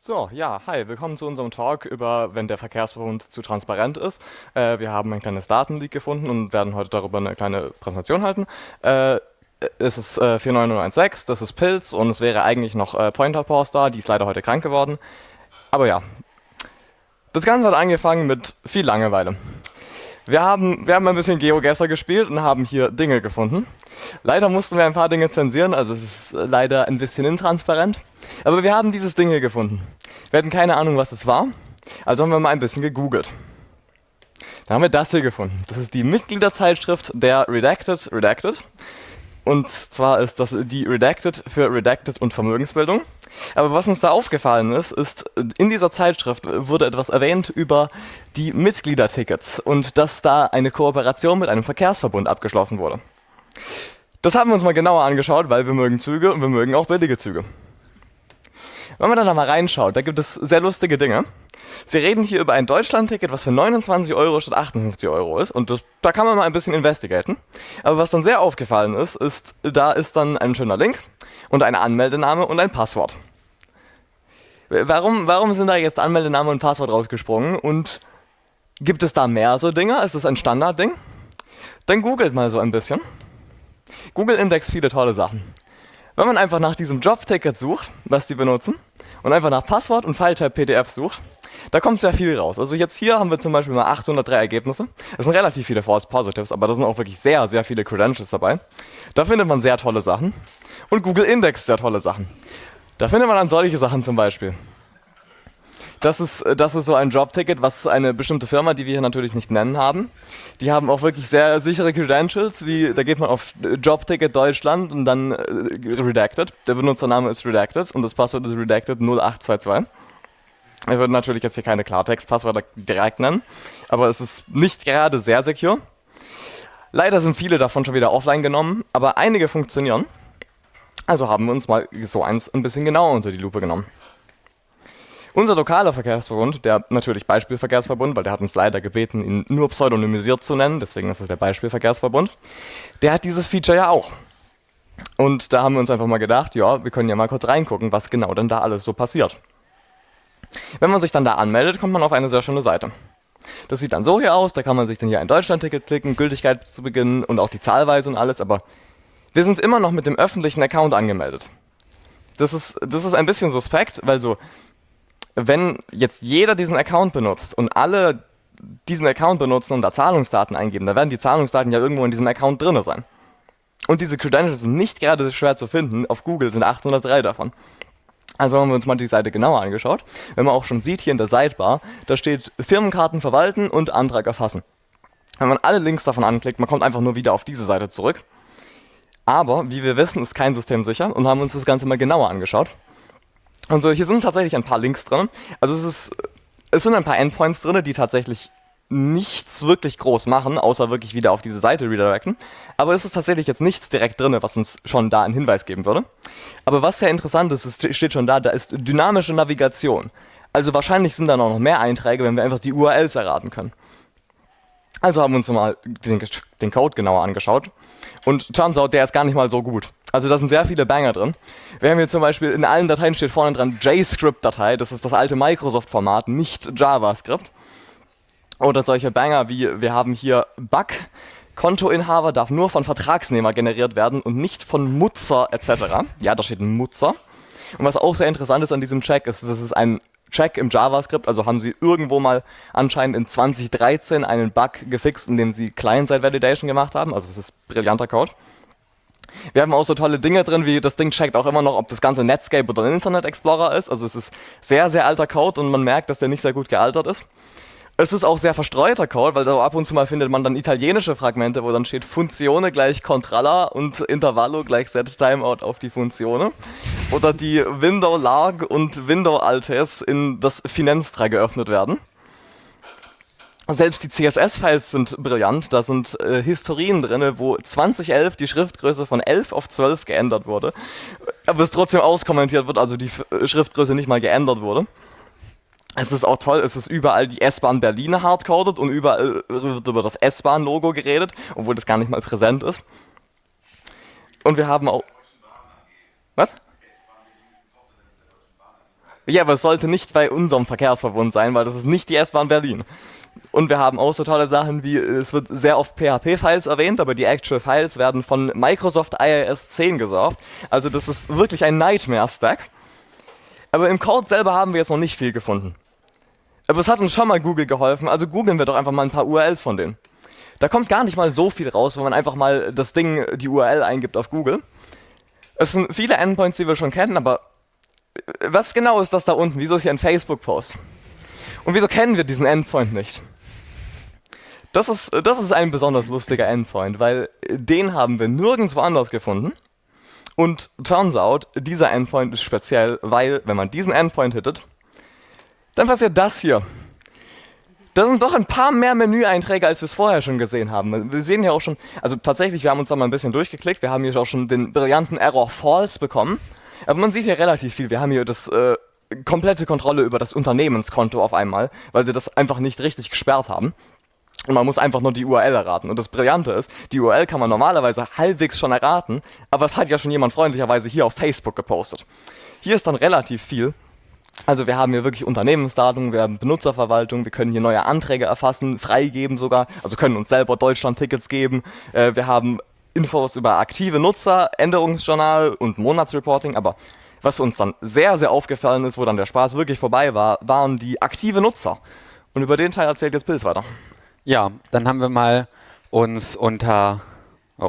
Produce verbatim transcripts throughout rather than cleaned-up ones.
So, ja, hi, willkommen zu unserem Talk über, wenn der Verkehrsverbund zu transparent ist. Äh, wir haben ein kleines Datenleak gefunden und werden heute darüber eine kleine Präsentation halten. Äh, es ist äh, vier neun null eins sechs, das ist Pilz und es wäre eigentlich noch äh, Pointer Pause da, die ist leider heute krank geworden. Aber ja, das Ganze hat angefangen mit viel Langeweile. Wir haben, wir haben ein bisschen GeoGuessr gespielt und haben hier Dinge gefunden. Leider mussten wir ein paar Dinge zensieren, also es ist äh, leider ein bisschen intransparent. Aber wir haben dieses Ding hier gefunden. Wir hatten keine Ahnung, was es war, also haben wir mal ein bisschen gegoogelt. Da haben wir das hier gefunden. Das ist die Mitgliederzeitschrift der Redacted Redacted. Und zwar ist das die Redacted für Redacted und Vermögensbildung. Aber was uns da aufgefallen ist, ist, in dieser Zeitschrift wurde etwas erwähnt über die Mitgliedertickets und dass da eine Kooperation mit einem Verkehrsverbund abgeschlossen wurde. Das haben wir uns mal genauer angeschaut, weil wir mögen Züge und wir mögen auch billige Züge. Wenn man dann da mal reinschaut, da gibt es sehr lustige Dinge. Sie reden hier über ein Deutschland-Ticket, was für neunundzwanzig Euro statt achtundfünfzig Euro ist. Und das, da kann man mal ein bisschen investigaten. Aber was dann sehr aufgefallen ist, ist, da ist dann ein schöner Link und ein Anmeldename und ein Passwort. Warum, warum sind da jetzt Anmeldename und Passwort rausgesprungen? Und gibt es da mehr so Dinge? Ist das ein Standardding? Dann googelt mal so ein bisschen. Google indext viele tolle Sachen. Wenn man einfach nach diesem Jobticket sucht, was die benutzen, und einfach nach Passwort und Filetype P D F sucht, da kommt sehr viel raus. Also jetzt hier haben wir zum Beispiel mal achthundertdrei Ergebnisse. Das sind relativ viele False Positives, aber da sind auch wirklich sehr, sehr viele Credentials dabei. Da findet man sehr tolle Sachen. Und Google indext sehr tolle Sachen. Da findet man dann solche Sachen zum Beispiel. Das ist, das ist so ein Jobticket, was eine bestimmte Firma, die wir hier natürlich nicht nennen haben. Die haben auch wirklich sehr sichere Credentials, wie da geht man auf Jobticket Deutschland und dann äh, Redacted. Der Benutzername ist Redacted und das Passwort ist Redacted null acht zwei zwei. Wir würden natürlich jetzt hier keine Klartext-Passwörter direkt nennen, aber es ist nicht gerade sehr secure. Leider sind viele davon schon wieder offline genommen, aber einige funktionieren. Also haben wir uns mal so eins ein bisschen genauer unter die Lupe genommen. Unser lokaler Verkehrsverbund, der natürlich Beispielverkehrsverbund, weil der hat uns leider gebeten, ihn nur pseudonymisiert zu nennen, deswegen ist es der Beispielverkehrsverbund, der hat dieses Feature ja auch. Und da haben wir uns einfach mal gedacht, ja, wir können ja mal kurz reingucken, was genau denn da alles so passiert. Wenn man sich dann da anmeldet, kommt man auf eine sehr schöne Seite. Das sieht dann so hier aus, da kann man sich dann hier ein Deutschland-Ticket klicken, Gültigkeit zu Beginn und auch die Zahlweise und alles, aber wir sind immer noch mit dem öffentlichen Account angemeldet. Das ist, das ist ein bisschen suspekt, weil so, wenn jetzt jeder diesen Account benutzt und alle diesen Account benutzen und da Zahlungsdaten eingeben, dann werden die Zahlungsdaten ja irgendwo in diesem Account drin sein. Und diese Credentials sind nicht gerade schwer zu finden, auf Google sind achthundertdrei davon. Also haben wir uns mal die Seite genauer angeschaut. Wenn man auch schon sieht, hier in der Sidebar, da steht Firmenkarten verwalten und Antrag erfassen. Wenn man alle Links davon anklickt, man kommt einfach nur wieder auf diese Seite zurück. Aber, wie wir wissen, ist kein System sicher und haben uns das Ganze mal genauer angeschaut. Und so, hier sind tatsächlich ein paar Links drin. Also es, ist, es sind ein paar Endpoints drin, die tatsächlich nichts wirklich groß machen, außer wirklich wieder auf diese Seite redirecten. Aber es ist tatsächlich jetzt nichts direkt drin, was uns schon da einen Hinweis geben würde. Aber was sehr interessant ist, es steht schon da, da ist dynamische Navigation. Also wahrscheinlich sind da noch mehr Einträge, wenn wir einfach die U R Ls erraten können. Also haben wir uns mal den, den Code genauer angeschaut. Und turns out, der ist gar nicht mal so gut. Also da sind sehr viele Banger drin. Wir haben hier zum Beispiel, in allen Dateien steht vorne dran JScript-Datei. Das ist das alte Microsoft-Format, nicht JavaScript. Oder solche Banger wie, wir haben hier Bug, Kontoinhaber darf nur von Vertragsnehmer generiert werden und nicht von Mutzer et cetera. Ja, da steht ein Mutzer. Und was auch sehr interessant ist an diesem Check, ist, das ist ein Check im JavaScript, also haben sie irgendwo mal anscheinend in zwanzig dreizehn einen Bug gefixt, indem sie Client-Side-Validation gemacht haben, also es ist brillanter Code. Wir haben auch so tolle Dinge drin, wie das Ding checkt auch immer noch, ob das ganze Netscape oder ein Internet Explorer ist, also es ist sehr, sehr alter Code und man merkt, dass der nicht sehr gut gealtert ist. Es ist auch sehr verstreuter Code, weil da ab und zu mal findet man dann italienische Fragmente, wo dann steht Funzione gleich Contralla und Intervallo gleich Set Timeout auf die Funzione. Oder die Window Lag und Window Altes in das Finenstra geöffnet werden. Selbst die C S S-Files sind brillant, da sind äh, Historien drin, wo zwanzig elf die Schriftgröße von elf auf zwölf geändert wurde, aber es trotzdem auskommentiert wird, also die F Schriftgröße nicht mal geändert wurde. Es ist auch toll, es ist überall die S-Bahn Berlin hardcoded und überall wird über das S-Bahn-Logo geredet, obwohl das gar nicht mal präsent ist. Und wir haben auch... Was? Ja, aber es sollte nicht bei unserem Verkehrsverbund sein, weil das ist nicht die S-Bahn Berlin. Und wir haben auch so tolle Sachen wie, es wird sehr oft P H P-Files erwähnt, aber die Actual Files werden von Microsoft I I S zehn gesurft. Also das ist wirklich ein Nightmare-Stack. Aber im Code selber haben wir jetzt noch nicht viel gefunden. Aber es hat uns schon mal Google geholfen, also googeln wir doch einfach mal ein paar U R Ls von denen. Da kommt gar nicht mal so viel raus, wenn man einfach mal das Ding, die U R L eingibt auf Google. Es sind viele Endpoints, die wir schon kennen, aber was genau ist das da unten? Wieso ist hier ein Facebook-Post? Und wieso kennen wir diesen Endpoint nicht? Das ist, das ist ein besonders lustiger Endpoint, weil den haben wir nirgendwo anders gefunden. Und turns out, dieser Endpoint ist speziell, weil, wenn man diesen Endpoint hittet, dann passiert das hier. Da sind doch ein paar mehr Menüeinträge, als wir es vorher schon gesehen haben. Wir sehen hier auch schon, also tatsächlich, wir haben uns da mal ein bisschen durchgeklickt, wir haben hier auch schon den brillanten Error False bekommen. Aber man sieht hier relativ viel. Wir haben hier das äh, komplette Kontrolle über das Unternehmenskonto auf einmal, weil sie das einfach nicht richtig gesperrt haben. Und man muss einfach nur die U R L erraten. Und das Brillante ist, die U R L kann man normalerweise halbwegs schon erraten, aber es hat ja schon jemand freundlicherweise hier auf Facebook gepostet. Hier ist dann relativ viel. Also wir haben hier wirklich Unternehmensdaten, wir haben Benutzerverwaltung, wir können hier neue Anträge erfassen, freigeben sogar, also können uns selber Deutschland-Tickets geben. Äh, wir haben Infos über aktive Nutzer, Änderungsjournal und Monatsreporting, aber was uns dann sehr, sehr aufgefallen ist, wo dann der Spaß wirklich vorbei war, waren die aktive Nutzer. Und über den Teil erzählt jetzt Pilz weiter. Ja, dann haben wir mal uns unter... Oh.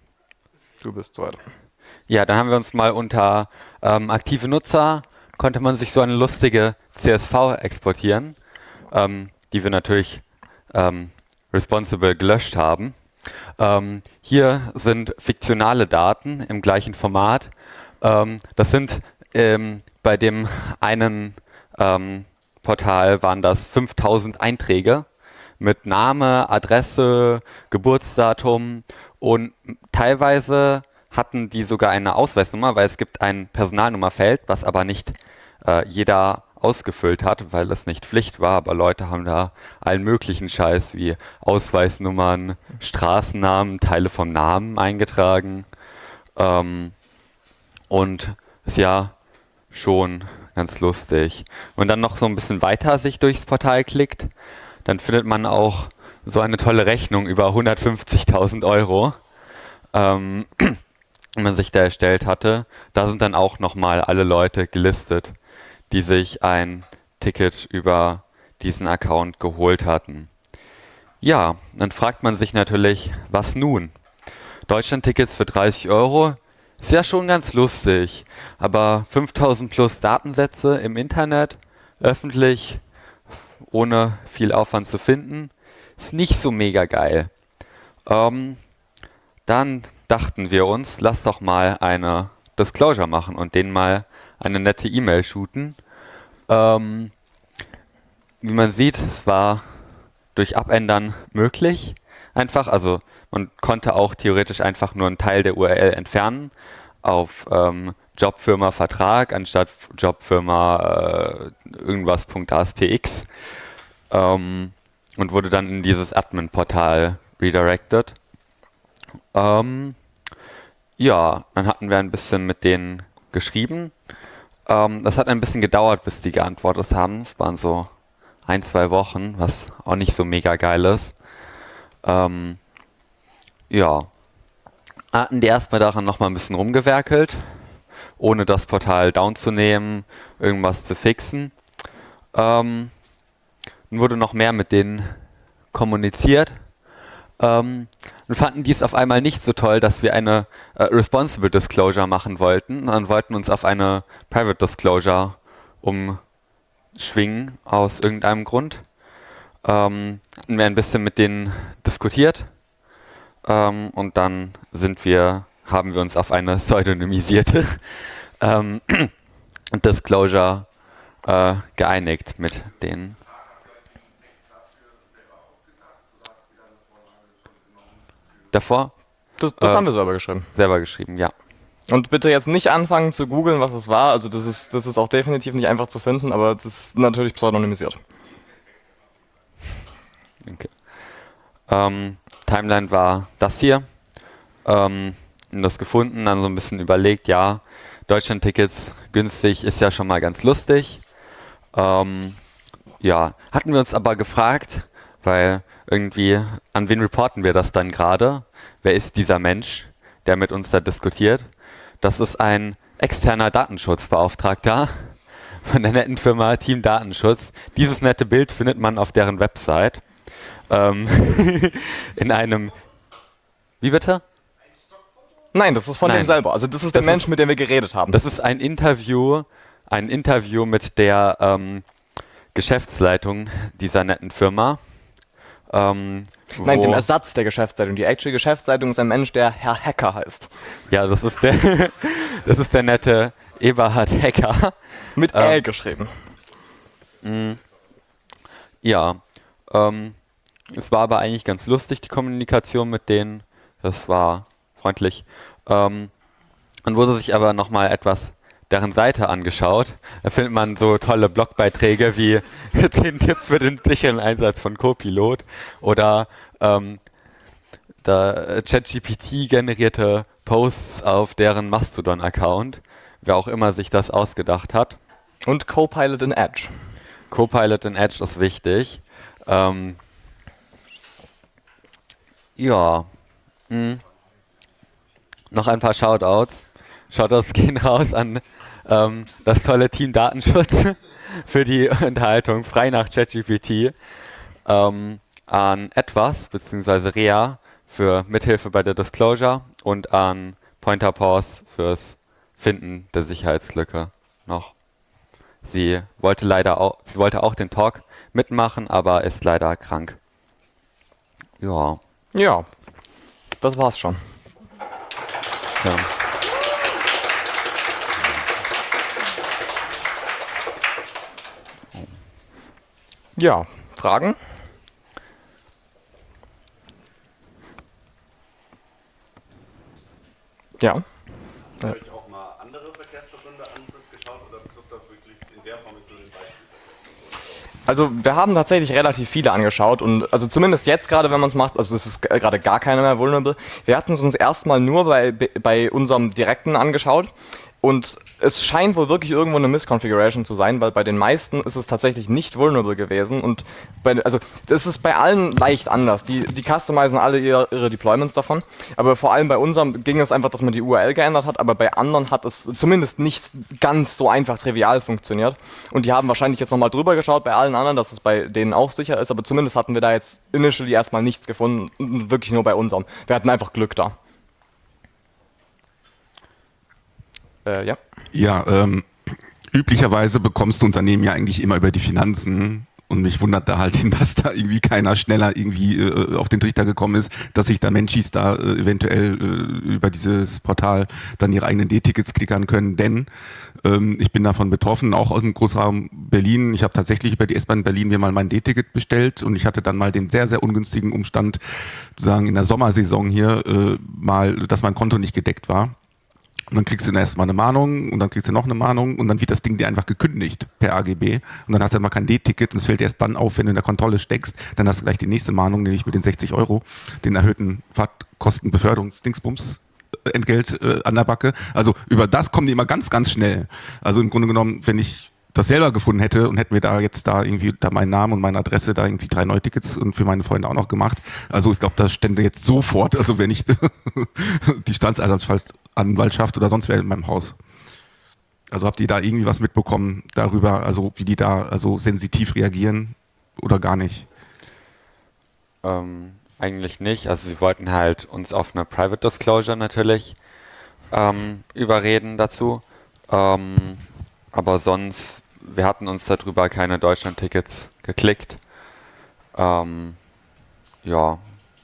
Du bist weiter. Ja, dann haben wir uns mal unter ähm, aktive Nutzer, konnte man sich so eine lustige C S V exportieren, ähm, die wir natürlich ähm, responsible gelöscht haben. Ähm, hier sind fiktionale Daten im gleichen Format. Ähm, das sind ähm, bei dem einen ähm, Portal waren das fünftausend Einträge mit Name, Adresse, Geburtsdatum und teilweise hatten die sogar eine Ausweisnummer, weil es gibt ein Personalnummerfeld, was aber nicht äh, jeder ausgefüllt hat, weil es nicht Pflicht war, aber Leute haben da allen möglichen Scheiß wie Ausweisnummern, Straßennamen, Teile vom Namen eingetragen. Ähm, und ist ja schon ganz lustig. Und dann noch so ein bisschen weiter sich durchs Portal klickt, dann findet man auch so eine tolle Rechnung über hundertfünfzigtausend Euro, ähm, die man sich da erstellt hatte. Da sind dann auch nochmal alle Leute gelistet, die sich ein Ticket über diesen Account geholt hatten. Ja, dann fragt man sich natürlich, was nun? Deutschland-Tickets für dreißig Euro ist ja schon ganz lustig, aber fünftausend plus Datensätze im Internet, öffentlich, ohne viel Aufwand zu finden, ist nicht so mega geil. Ähm, dann dachten wir uns, lass doch mal eine Disclosure machen und denen mal eine nette E-Mail shooten. Ähm, wie man sieht, es war durch Abändern möglich. Einfach, also man konnte auch theoretisch einfach nur einen Teil der U R L entfernen auf ähm, Jobfirma Vertrag anstatt Jobfirma äh, irgendwas.aspx ähm, und wurde dann in dieses Admin-Portal redirected. Ähm, ja, dann hatten wir ein bisschen mit denen geschrieben. Ähm, das hat ein bisschen gedauert, bis die geantwortet haben. Es waren so ein, zwei Wochen, was auch nicht so mega geil ist. Ähm, ja, hatten die erstmal daran nochmal ein bisschen rumgewerkelt, ohne das Portal down zu nehmen, irgendwas zu fixen. Ähm, dann wurde noch mehr mit denen kommuniziert. Ähm, und fanden dies auf einmal nicht so toll, dass wir eine äh, Responsible Disclosure machen wollten und wollten uns auf eine Private Disclosure umschwingen aus irgendeinem Grund. Ähm, hatten wir ein bisschen mit denen diskutiert ähm, und dann sind wir, haben wir uns auf eine pseudonymisierte ähm, Disclosure äh, geeinigt mit denen. Davor? Das, das äh, haben wir selber geschrieben. Selber geschrieben, ja. Und bitte jetzt nicht anfangen zu googeln, was es war. Also das ist, das ist auch definitiv nicht einfach zu finden, aber das ist natürlich pseudonymisiert. Okay. Ähm, Timeline war das hier. Ähm, das gefunden, dann so ein bisschen überlegt, ja, Deutschland-Tickets günstig ist ja schon mal ganz lustig. Ähm, ja, hatten wir uns aber gefragt, weil irgendwie, an wen reporten wir das dann gerade? Wer ist dieser Mensch, der mit uns da diskutiert? Das ist ein externer Datenschutzbeauftragter von der netten Firma Team Datenschutz. Dieses nette Bild findet man auf deren Website. Ähm, in einem... Wie bitte? Nein, das ist von Nein. dem selber. Also das ist der Das Mensch, ist- mit dem wir geredet haben. Das ist ein Interview, ein Interview mit der ähm, Geschäftsleitung dieser netten Firma. Ähm, Nein, wo- dem Ersatz der Geschäftsleitung. Die actual Geschäftsleitung ist ein Mensch, der Herr Hacker heißt. Ja, das ist der, das ist der nette Eberhard Hacker. Mit Ähm. Ä geschrieben. Ja, ähm, es war aber eigentlich ganz lustig, die Kommunikation mit denen. Das war freundlich. Ähm, dann wurde sich aber nochmal etwas deren Seite angeschaut. Da findet man so tolle Blogbeiträge wie zehn Tipps für den sicheren Einsatz von Copilot oder ähm, da ChatGPT generierte Posts auf deren Mastodon-Account, wer auch immer sich das ausgedacht hat. Und Copilot in Edge. Copilot in Edge ist wichtig. Ähm, ja. Hm. Noch ein paar Shoutouts. Shoutouts gehen raus an ähm, das tolle Team Datenschutz für die Unterhaltung frei nach ChatGPT. Ähm, an Etwas bzw. Rea für Mithilfe bei der Disclosure und an Pointer Pause fürs Finden der Sicherheitslücke noch. Sie wollte leider auch, sie wollte auch den Talk mitmachen, aber ist leider krank. Ja. Ja, das war's schon. ja. Ja, Fragen? Ja. Habe ich auch mal andere Verkehrsverbünde angeschaut oder betrifft das wirklich in der Form jetzt nur den Beispielverkehrsverbund? Also wir haben tatsächlich relativ viele angeschaut und also zumindest jetzt gerade, wenn man es macht, also es ist g- gerade gar keiner mehr vulnerable. Wir hatten es uns erstmal nur bei, bei unserem Direkten angeschaut und es scheint wohl wirklich irgendwo eine Missconfiguration zu sein, weil bei den meisten ist es tatsächlich nicht vulnerable gewesen und bei, also das ist bei allen leicht anders. Die, die customizen alle ihre, ihre Deployments davon, aber vor allem bei unserem ging es einfach, dass man die U R L geändert hat, aber bei anderen hat es zumindest nicht ganz so einfach trivial funktioniert und die haben wahrscheinlich jetzt nochmal drüber geschaut bei allen anderen, dass es bei denen auch sicher ist, aber zumindest hatten wir da jetzt initially erstmal nichts gefunden, wirklich nur bei unserem. Wir hatten einfach Glück da. Äh, ja. Ja, ähm, üblicherweise bekommst du Unternehmen ja eigentlich immer über die Finanzen. Und mich wundert da halt, dass da irgendwie keiner schneller irgendwie äh, auf den Trichter gekommen ist, dass sich da Menschis da äh, eventuell äh, über dieses Portal dann ihre eigenen D-Tickets klickern können. Denn ähm, ich bin davon betroffen, auch aus dem Großraum Berlin. Ich habe tatsächlich über die S-Bahn Berlin mir mal mein D-Ticket bestellt und ich hatte dann mal den sehr, sehr ungünstigen Umstand, sozusagen in der Sommersaison hier äh, mal, dass mein Konto nicht gedeckt war. Und dann kriegst du erst mal eine Mahnung und dann kriegst du noch eine Mahnung und dann wird das Ding dir einfach gekündigt per A G B und dann hast du immer kein D-Ticket und es fällt erst dann auf, wenn du in der Kontrolle steckst, dann hast du gleich die nächste Mahnung, nämlich mit den sechzig Euro, den erhöhten Fahrtkosten, Beförderungsdingsbums Entgelt äh, an der Backe. Also über das kommen die immer ganz, ganz schnell. Also im Grunde genommen, wenn ich das selber gefunden hätte und hätten wir da jetzt da irgendwie da meinen Namen und meine Adresse da irgendwie drei neue Tickets und für meine Freunde auch noch gemacht. Also ich glaube, das stände jetzt sofort, also wenn ich die Staatsanwaltschaft oder sonst wer in meinem Haus. Also habt ihr da irgendwie was mitbekommen darüber, also wie die da also sensitiv reagieren oder gar nicht? Ähm, eigentlich nicht. Also sie wollten halt uns auf eine Private Disclosure natürlich ähm, überreden dazu. Ähm, aber sonst, wir hatten uns darüber keine Deutschland-Tickets geklickt. Ähm, ja.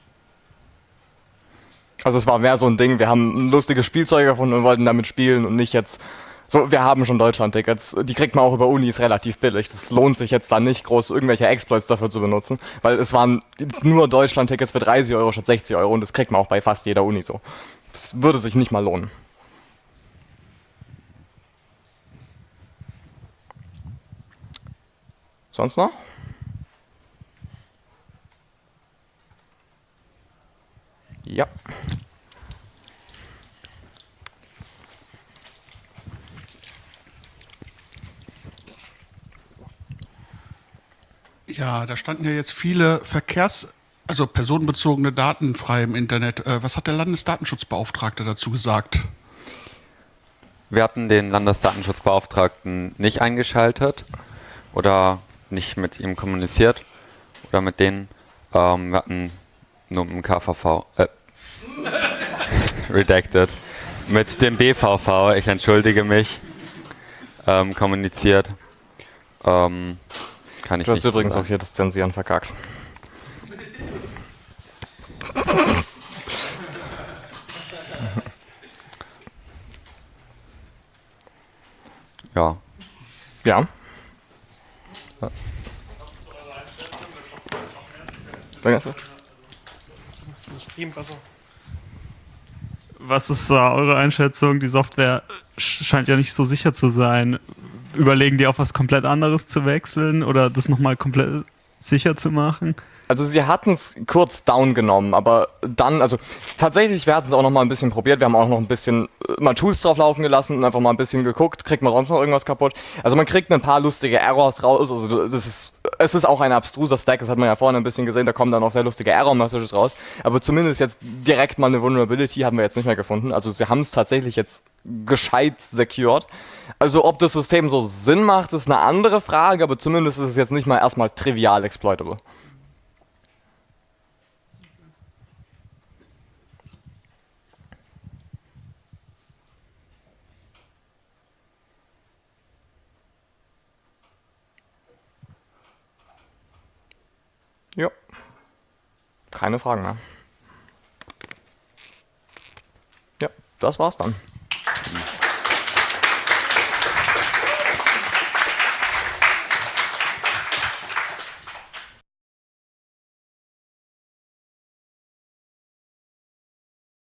Also es war mehr so ein Ding, wir haben ein lustiges Spielzeug gefunden und wollten damit spielen und nicht jetzt so, wir haben schon Deutschland-Tickets, die kriegt man auch über Unis relativ billig. Das lohnt sich jetzt da nicht groß, irgendwelche Exploits dafür zu benutzen, weil es waren nur Deutschland-Tickets für dreißig Euro statt sechzig Euro und das kriegt man auch bei fast jeder Uni so. Das würde sich nicht mal lohnen. Sonst noch? Ja. Ja, da standen ja jetzt viele Verkehrs-, also personenbezogene Daten frei im Internet. Äh, was hat der Landesdatenschutzbeauftragte dazu gesagt? Wir hatten den Landesdatenschutzbeauftragten nicht eingeschaltet oder nicht mit ihm kommuniziert oder mit denen. Ähm, wir hatten nur mit dem K V V, äh, redacted, mit dem B V V, ich entschuldige mich, ähm, kommuniziert. Ähm, kann ich Du hast nicht übrigens sagen. auch hier das Zensieren verkackt. Ja. Ja. Sag erst mal. Was ist äh, eure Einschätzung? Die Software sch- scheint ja nicht so sicher zu sein. Überlegen die auf was komplett anderes zu wechseln oder das nochmal komplett sicher zu machen? Also sie hatten es kurz down genommen, aber dann, also tatsächlich, wir hatten es auch noch mal ein bisschen probiert, wir haben auch noch ein bisschen äh, mal Tools drauf laufen gelassen und einfach mal ein bisschen geguckt, kriegt man sonst noch irgendwas kaputt. Also man kriegt ein paar lustige Errors raus, also das ist, es ist auch ein abstruser Stack, das hat man ja vorhin ein bisschen gesehen, da kommen dann auch sehr lustige Error-Messages raus, aber zumindest jetzt direkt mal eine Vulnerability haben wir jetzt nicht mehr gefunden, also sie haben es tatsächlich jetzt gescheit secured. Also ob das System so Sinn macht, ist eine andere Frage, aber zumindest ist es jetzt nicht mal erstmal trivial exploitable. Ja. Keine Fragen mehr. Ja, das war's dann.